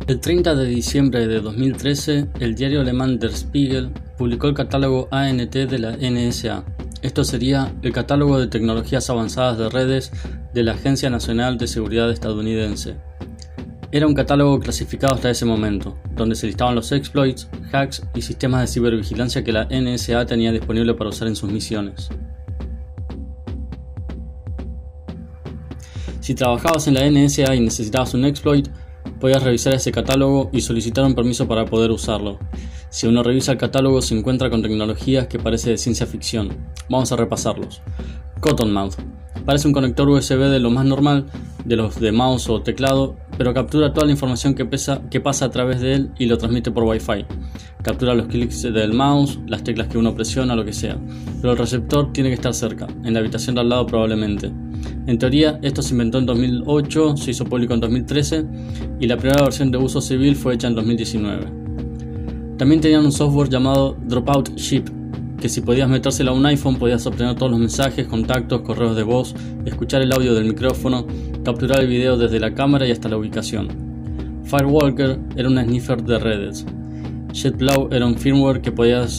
El 30 de diciembre de 2013, el diario alemán Der Spiegel publicó el catálogo ANT de la NSA. Esto sería el catálogo de tecnologías avanzadas de redes de la Agencia Nacional de Seguridad estadounidense. Era un catálogo clasificado hasta ese momento, donde se listaban los exploits, hacks y sistemas de cibervigilancia que la NSA tenía disponible para usar en sus misiones. Si trabajabas en la NSA y necesitabas un exploit, podías revisar ese catálogo y solicitar un permiso para poder usarlo. Si uno revisa el catálogo, se encuentra con tecnologías que parece de ciencia ficción. Vamos a repasarlos. Cottonmouth. Parece un conector USB de lo más normal, de los de mouse o teclado, pero captura toda la información que pasa a través de él y lo transmite por Wi-Fi. Captura los clics del mouse, las teclas que uno presiona, lo que sea. Pero el receptor tiene que estar cerca, en la habitación de al lado probablemente. En teoría, esto se inventó en 2008, se hizo público en 2013 y la primera versión de uso civil fue hecha en 2019. También tenían un software llamado Dropout Ship, que si podías metérselo a un iPhone podías obtener todos los mensajes, contactos, correos de voz, escuchar el audio del micrófono, capturar el video desde la cámara y hasta la ubicación. Firewalker era un sniffer de redes. JetBlue era un firmware que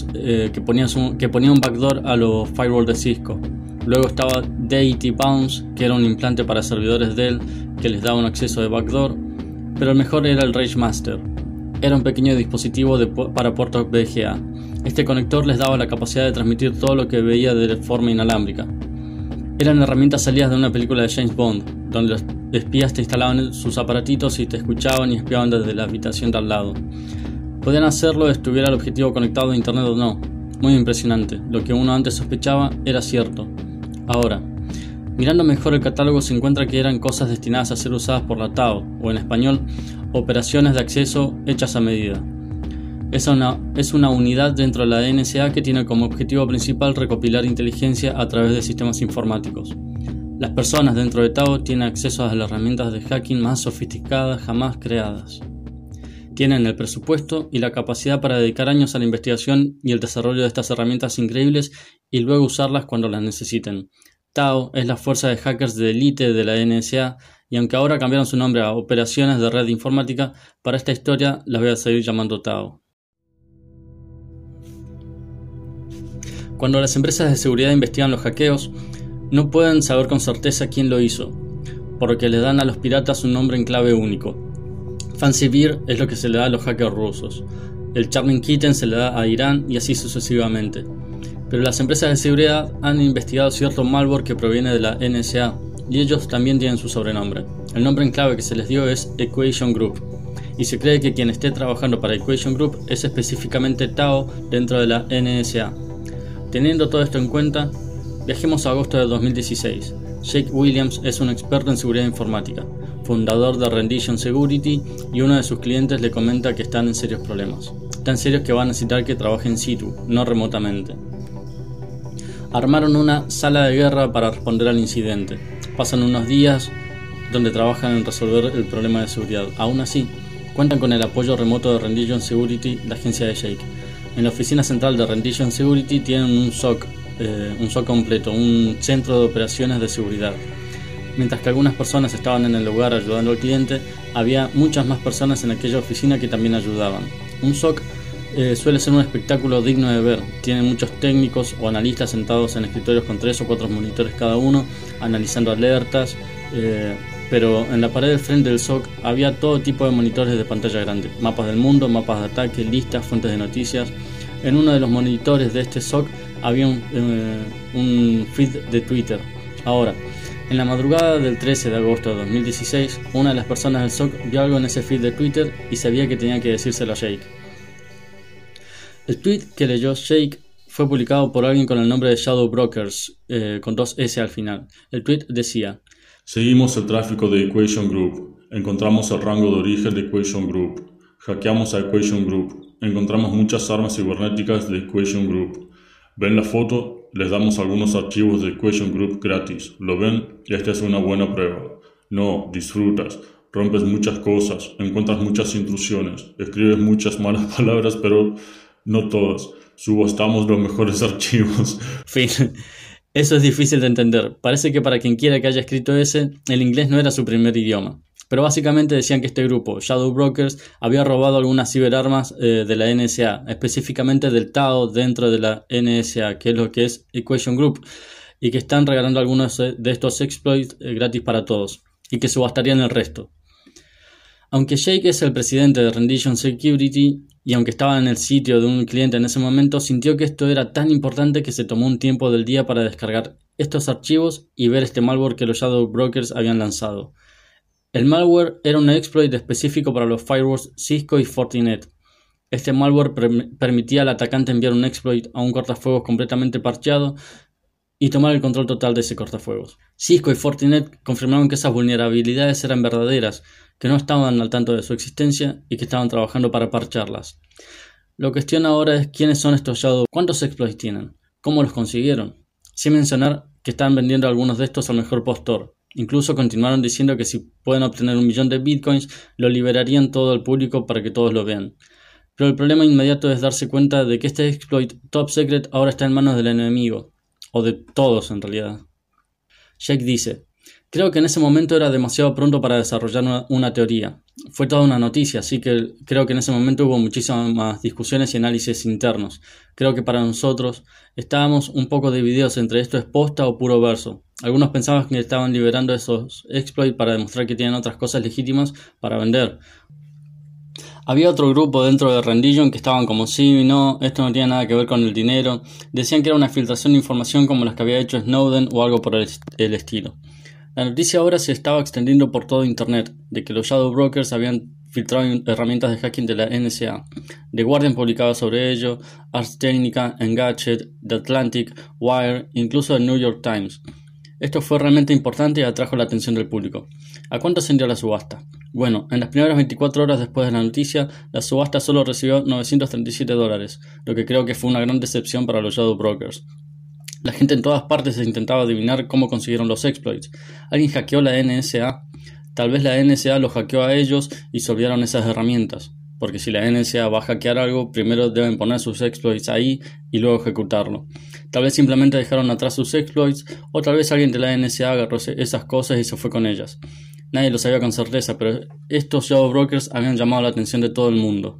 ponía un backdoor a los firewall de Cisco. Luego estaba Deity Bounce, que era un implante para servidores Dell que les daba un acceso de backdoor, pero el mejor era el RageMaster. Era un pequeño dispositivo para puertos VGA. Este conector les daba la capacidad de transmitir todo lo que veía de forma inalámbrica. Eran herramientas salidas de una película de James Bond, donde los espías te instalaban sus aparatitos y te escuchaban y espiaban desde la habitación de al lado. Podían hacerlo estuviera el objetivo conectado a internet o no. Muy impresionante. Lo que uno antes sospechaba era cierto. Ahora, mirando mejor el catálogo se encuentra que eran cosas destinadas a ser usadas por la TAO, o en español, operaciones de acceso hechas a medida. Es una unidad dentro de la NSA que tiene como objetivo principal recopilar inteligencia a través de sistemas informáticos. Las personas dentro de TAO tienen acceso a las herramientas de hacking más sofisticadas jamás creadas. Tienen el presupuesto y la capacidad para dedicar años a la investigación y el desarrollo de estas herramientas increíbles y luego usarlas cuando las necesiten. TAO es la fuerza de hackers de élite de la NSA y aunque ahora cambiaron su nombre a Operaciones de Red Informática, para esta historia las voy a seguir llamando TAO. Cuando las empresas de seguridad investigan los hackeos, no pueden saber con certeza quién lo hizo, porque le dan a los piratas un nombre en clave único. Fancy Bear es lo que se le da a los hackers rusos, el Charming Kitten se le da a Irán y así sucesivamente. Pero las empresas de seguridad han investigado cierto malware que proviene de la NSA y ellos también tienen su sobrenombre. El nombre en clave que se les dio es Equation Group y se cree que quien esté trabajando para Equation Group es específicamente TAO dentro de la NSA. Teniendo todo esto en cuenta, viajemos a agosto de 2016. Jake Williams es un experto en seguridad informática, fundador de Rendition Security, y uno de sus clientes le comenta que están en serios problemas. Tan serios que va a necesitar que trabaje in situ, no remotamente. Armaron una sala de guerra para responder al incidente. Pasan unos días donde trabajan en resolver el problema de seguridad. Aún así, cuentan con el apoyo remoto de Rendition Security, la agencia de Jake. En la oficina central de Rendition Security tienen un SOC completo, un centro de operaciones de seguridad. Mientras que algunas personas estaban en el lugar ayudando al cliente, había muchas más personas en aquella oficina que también ayudaban. Un SOC suele ser un espectáculo digno de ver. Tiene muchos técnicos o analistas sentados en escritorios con 3 o 4 monitores cada uno, analizando alertas, pero en la pared del frente del SOC había todo tipo de monitores de pantalla grande, mapas del mundo, mapas de ataque, listas, fuentes de noticias. En uno de los monitores de este SOC había un feed de Twitter. Ahora, en la madrugada del 13 de agosto de 2016, una de las personas del SOC vio algo en ese feed de Twitter y sabía que tenía que decírselo a Jake. El tweet que leyó Jake fue publicado por alguien con el nombre de Shadow Brokers, con 2 S al final. El tweet decía: seguimos el tráfico de Equation Group, encontramos el rango de origen de Equation Group, hackeamos a Equation Group, encontramos muchas armas cibernéticas de Equation Group. ¿Ven la foto? Les damos algunos archivos de Equation Group gratis. ¿Lo ven? Esta es una buena prueba. No, disfrutas. Rompes muchas cosas, encuentras muchas intrusiones, escribes muchas malas palabras, pero no todas. Subastamos los mejores archivos. Fin. Eso es difícil de entender. Parece que para quien quiera que haya escrito ese, el inglés no era su primer idioma. Pero básicamente decían que este grupo, Shadow Brokers, había robado algunas ciberarmas de la NSA, específicamente del Tao dentro de la NSA, que es lo que es Equation Group, y que están regalando algunos de estos exploits gratis para todos, y que subastarían el resto. Aunque Jake es el presidente de Rendition Security, y aunque estaba en el sitio de un cliente en ese momento, sintió que esto era tan importante que se tomó un tiempo del día para descargar estos archivos y ver este malware que los Shadow Brokers habían lanzado. El malware era un exploit específico para los firewalls Cisco y Fortinet. Este malware permitía al atacante enviar un exploit a un cortafuegos completamente parcheado y tomar el control total de ese cortafuegos. Cisco y Fortinet confirmaron que esas vulnerabilidades eran verdaderas, que no estaban al tanto de su existencia y que estaban trabajando para parcharlas. La cuestión ahora es quiénes son estos Shadow, cuántos exploits tienen, cómo los consiguieron, sin mencionar que están vendiendo algunos de estos al mejor postor. Incluso continuaron diciendo que si pueden obtener 1 millón de bitcoins, lo liberarían todo al público para que todos lo vean. Pero el problema inmediato es darse cuenta de que este exploit top secret ahora está en manos del enemigo, o de todos en realidad. Jake dice: creo que en ese momento era demasiado pronto para desarrollar una teoría. Fue toda una noticia, así que creo que en ese momento hubo muchísimas más discusiones y análisis internos. Creo que para nosotros estábamos un poco divididos entre esto es posta o puro verso. Algunos pensaban que estaban liberando esos exploits para demostrar que tienen otras cosas legítimas para vender. Había otro grupo dentro de Rendition que estaban como sí y no, esto no tiene nada que ver con el dinero. Decían que era una filtración de información como las que había hecho Snowden o algo por el estilo. La noticia ahora se estaba extendiendo por todo internet, de que los Shadow Brokers habían filtrado herramientas de hacking de la NSA. The Guardian publicaba sobre ello, Ars Technica, Engadget, The Atlantic, Wire, incluso el New York Times. Esto fue realmente importante y atrajo la atención del público. ¿A cuánto ascendió la subasta? Bueno, en las primeras 24 horas después de la noticia, la subasta solo recibió $937, lo que creo que fue una gran decepción para los Shadow Brokers. La gente en todas partes intentaba adivinar cómo consiguieron los exploits. ¿Alguien hackeó la NSA? Tal vez la NSA los hackeó a ellos y se olvidaron esas herramientas. Porque si la NSA va a hackear algo, primero deben poner sus exploits ahí y luego ejecutarlo. Tal vez simplemente dejaron atrás sus exploits, o tal vez alguien de la NSA agarró esas cosas y se fue con ellas. Nadie lo sabía con certeza, pero estos Shadow Brokers habían llamado la atención de todo el mundo.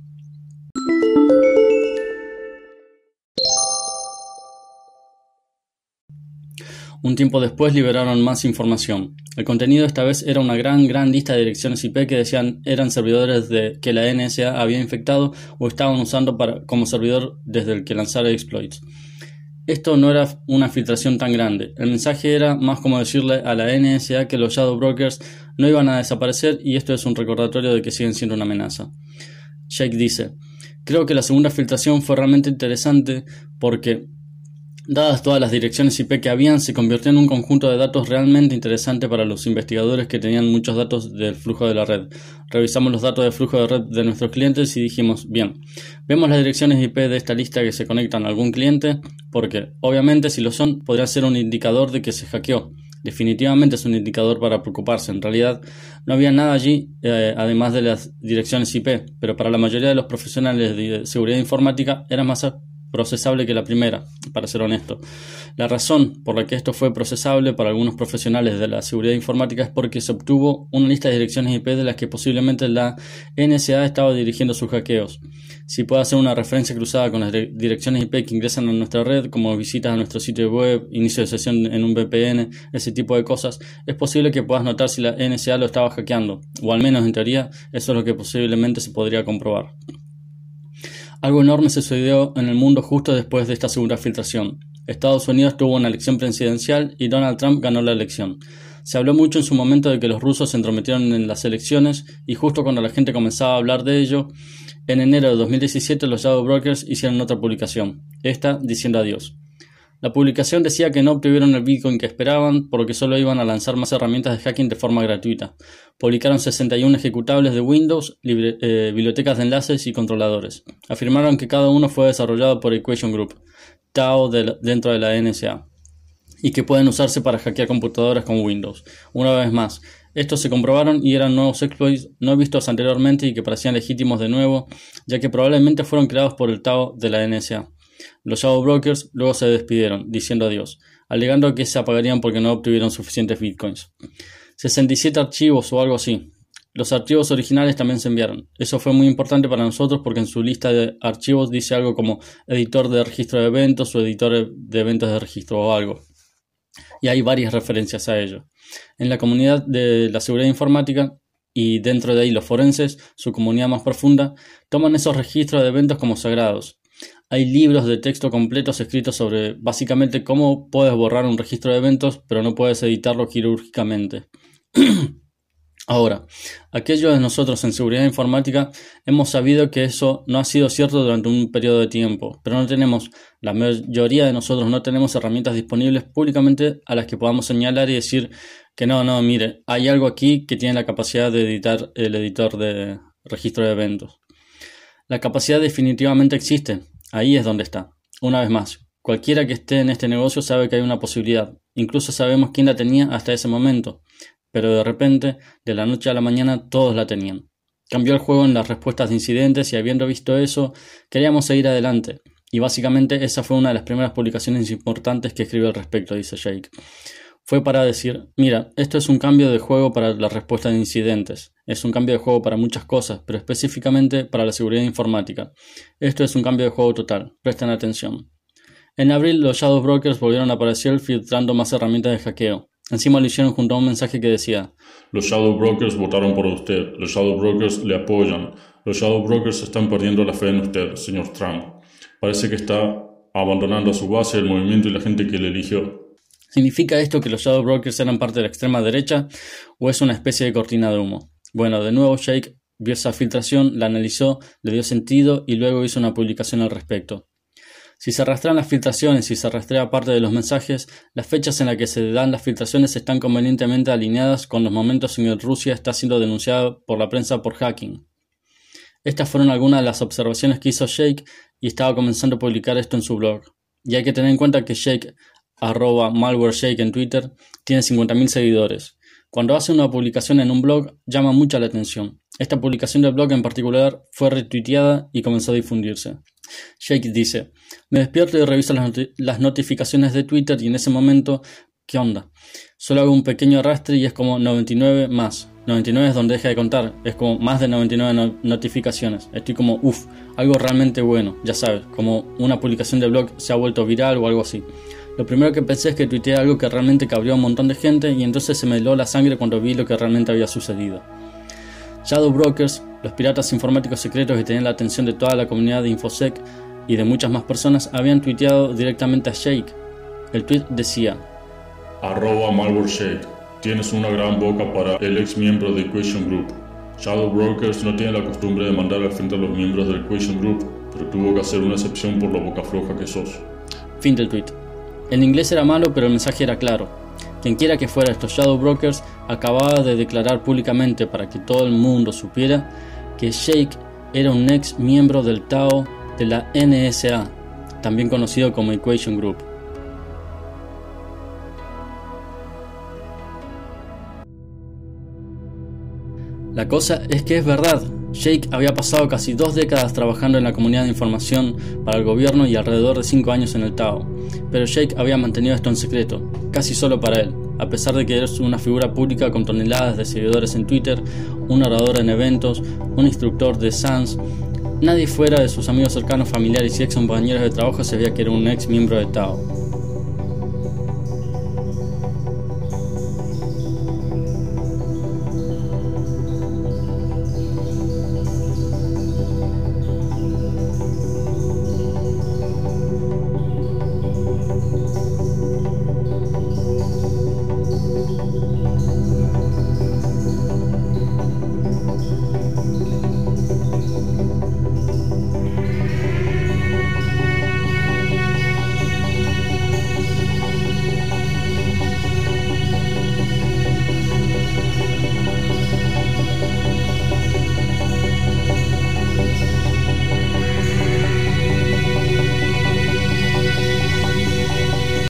Un tiempo después liberaron más información. El contenido esta vez era una gran lista de direcciones IP que decían eran servidores que la NSA había infectado o estaban usando como servidor desde el que lanzara exploits. Esto no era una filtración tan grande. El mensaje era más como decirle a la NSA que los Shadow Brokers no iban a desaparecer y esto es un recordatorio de que siguen siendo una amenaza. Jake dice: creo que la segunda filtración fue realmente interesante porque, dadas todas las direcciones IP que habían, se convirtió en un conjunto de datos realmente interesante para los investigadores que tenían muchos datos del flujo de la red. Revisamos los datos de flujo de red de nuestros clientes y dijimos, bien, vemos las direcciones IP de esta lista que se conectan a algún cliente, porque, obviamente, si lo son, podría ser un indicador de que se hackeó. Definitivamente es un indicador para preocuparse. En realidad, no había nada allí, además de las direcciones IP, pero para la mayoría de los profesionales de seguridad informática era más procesable que la primera, para ser honesto. La razón por la que esto fue procesable para algunos profesionales de la seguridad informática es porque se obtuvo una lista de direcciones IP de las que posiblemente la NSA estaba dirigiendo sus hackeos. Si puede hacer una referencia cruzada con las direcciones IP que ingresan a nuestra red, como visitas a nuestro sitio web, inicio de sesión en un VPN, ese tipo de cosas, es posible que puedas notar si la NSA lo estaba hackeando, o al menos en teoría eso es lo que posiblemente se podría comprobar. Algo enorme sucedió en el mundo justo después de esta segunda filtración. Estados Unidos tuvo una elección presidencial y Donald Trump ganó la elección. Se habló mucho en su momento de que los rusos se entrometieron en las elecciones y justo cuando la gente comenzaba a hablar de ello, en enero de 2017 los Shadow Brokers hicieron otra publicación, esta diciendo adiós. La publicación decía que no obtuvieron el Bitcoin que esperaban porque solo iban a lanzar más herramientas de hacking de forma gratuita. Publicaron 61 ejecutables de Windows, bibliotecas de enlaces y controladores. Afirmaron que cada uno fue desarrollado por Equation Group, Tao dentro de la NSA, y que pueden usarse para hackear computadoras con Windows. Una vez más, estos se comprobaron y eran nuevos exploits no vistos anteriormente y que parecían legítimos de nuevo, ya que probablemente fueron creados por el Tao de la NSA. Los Shadow Brokers luego se despidieron, diciendo adiós, alegando que se apagarían porque no obtuvieron suficientes bitcoins. 67 archivos o algo así. Los archivos originales también se enviaron. Eso fue muy importante para nosotros porque en su lista de archivos dice algo como editor de registro de eventos o editor de eventos de registro o algo. Y hay varias referencias a ello. En la comunidad de la seguridad informática y dentro de ahí los forenses, su comunidad más profunda, toman esos registros de eventos como sagrados. Hay libros de texto completos escritos sobre básicamente cómo puedes borrar un registro de eventos pero no puedes editarlo quirúrgicamente. Ahora, aquellos de nosotros en seguridad informática hemos sabido que eso no ha sido cierto durante un periodo de tiempo, pero la mayoría de nosotros no tenemos herramientas disponibles públicamente a las que podamos señalar y decir que no, mire, hay algo aquí que tiene la capacidad de editar el editor de registro de eventos. La capacidad definitivamente existe, ahí es donde está. Una vez más, cualquiera que esté en este negocio sabe que hay una posibilidad, incluso sabemos quién la tenía hasta ese momento. Pero de repente, de la noche a la mañana, todos la tenían. Cambió el juego en las respuestas de incidentes y habiendo visto eso, queríamos seguir adelante. Y básicamente esa fue una de las primeras publicaciones importantes que escribió al respecto, dice Jake. Fue para decir, mira, esto es un cambio de juego para la respuesta de incidentes. Es un cambio de juego para muchas cosas, pero específicamente para la seguridad informática. Esto es un cambio de juego total. Presten atención. En abril, los Shadow Brokers volvieron a aparecer filtrando más herramientas de hackeo. Encima lo hicieron junto a un mensaje que decía: los Shadow Brokers votaron por usted, los Shadow Brokers le apoyan, los Shadow Brokers están perdiendo la fe en usted, señor Trump. Parece que está abandonando a su base, el movimiento y la gente que le eligió. ¿Significa esto que los Shadow Brokers eran parte de la extrema derecha o es una especie de cortina de humo? Bueno, de nuevo Jake vio esa filtración, la analizó, le dio sentido y luego hizo una publicación al respecto. Si se rastrean las filtraciones y se rastrea parte de los mensajes, las fechas en las que se dan las filtraciones están convenientemente alineadas con los momentos en que Rusia está siendo denunciada por la prensa por hacking. Estas fueron algunas de las observaciones que hizo Jake y estaba comenzando a publicar esto en su blog. Y hay que tener en cuenta que Jake, @malwarejake en Twitter, tiene 50.000 seguidores. Cuando hace una publicación en un blog, llama mucho la atención. Esta publicación del blog en particular fue retuiteada y comenzó a difundirse. Jake dice: me despierto y reviso las notificaciones de Twitter y en ese momento, ¿qué onda? Solo hago un pequeño arrastre y es como 99 más. 99 es donde deja de contar, es como más de 99 notificaciones. Estoy como, algo realmente bueno, ya sabes, como una publicación de blog se ha vuelto viral o algo así. Lo primero que pensé es que tuiteé algo que realmente cabreó a un montón de gente y entonces se me heló la sangre cuando vi lo que realmente había sucedido. Shadow Brokers, los piratas informáticos secretos que tenían la atención de toda la comunidad de InfoSec y de muchas más personas, habían tuiteado directamente a Jake. El tweet decía: @malwarejake, tienes una gran boca para el ex miembro de Equation Group. Shadow Brokers no tiene la costumbre de mandar al frente a los miembros del Equation Group, pero tuvo que hacer una excepción por la boca floja que sos. Fin del tweet. En inglés era malo, pero el mensaje era claro. Quienquiera que fuera estos Shadow Brokers acababa de declarar públicamente para que todo el mundo supiera que Jake era un ex miembro del Tao de la NSA, también conocido como Equation Group. La cosa es que es verdad. Jake había pasado casi 2 décadas trabajando en la comunidad de información para el gobierno y alrededor de 5 años en el Tao. Pero Jake había mantenido esto en secreto, casi solo para él, a pesar de que es una figura pública con toneladas de seguidores en Twitter, un orador en eventos, un instructor de SANS. Nadie fuera de sus amigos cercanos, familiares y ex compañeros de trabajo sabía que era un ex miembro de Tao.